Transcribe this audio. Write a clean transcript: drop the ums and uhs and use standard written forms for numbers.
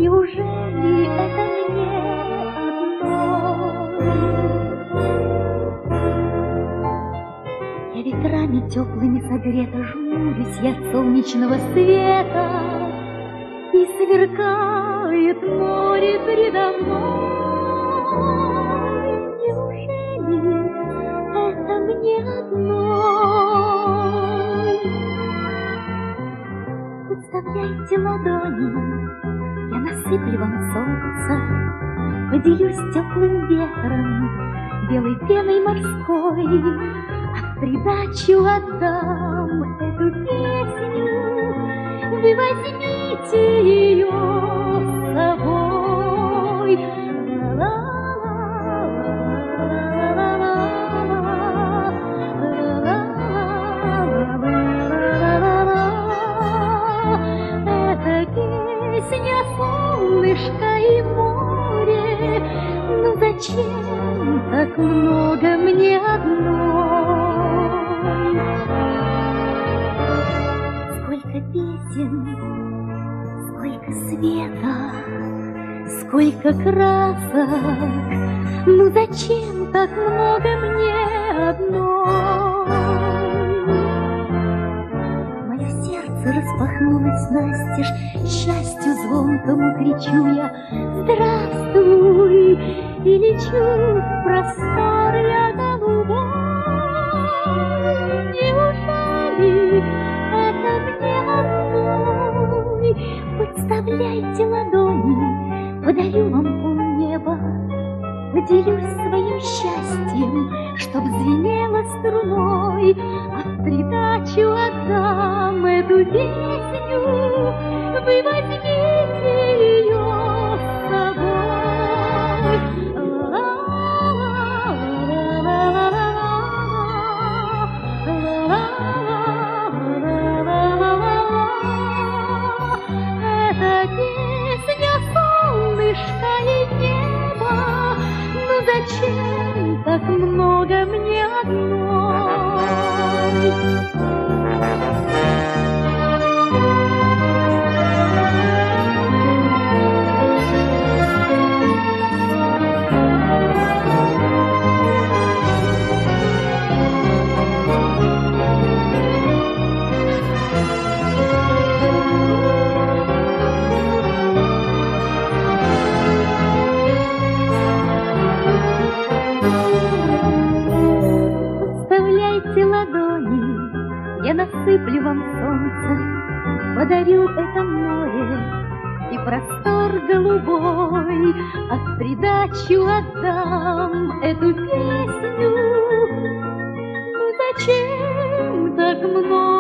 Неужели это мне одной? Я ветрами теплыми согрета, жмурюсь я от солнечного света, и сверкает море предо мной. Неужели это мне одной? Подставляйте ладони, я насыплю вам солнце, поделюсь теплым ветром, белой пеной морской, а в придачу отдам эту песню. Вы возьмите ее с собой. Это песня солнышко и море. Ну зачем так много мне одной? Сколько песен, сколько света, сколько красок. Ну зачем так много мне одной? Мое сердце распахнулось настежь, счастью звонкому кричу я здравствуй, и лечу в простор я голубой. Неужели это мне одной? Подставляйте ладони, подарю вам полнеба, поделюсь своим счастьем, чтоб звенело струной, а в придачу отдам эту песню. Вы возьмите ее с собой. Это песня солнышка и неба. Ну зачем так много мне одной? Ладони, я насыплю вам солнце, подарю это море и простор голубой, а в придачу отдам эту песню. Ну зачем так много?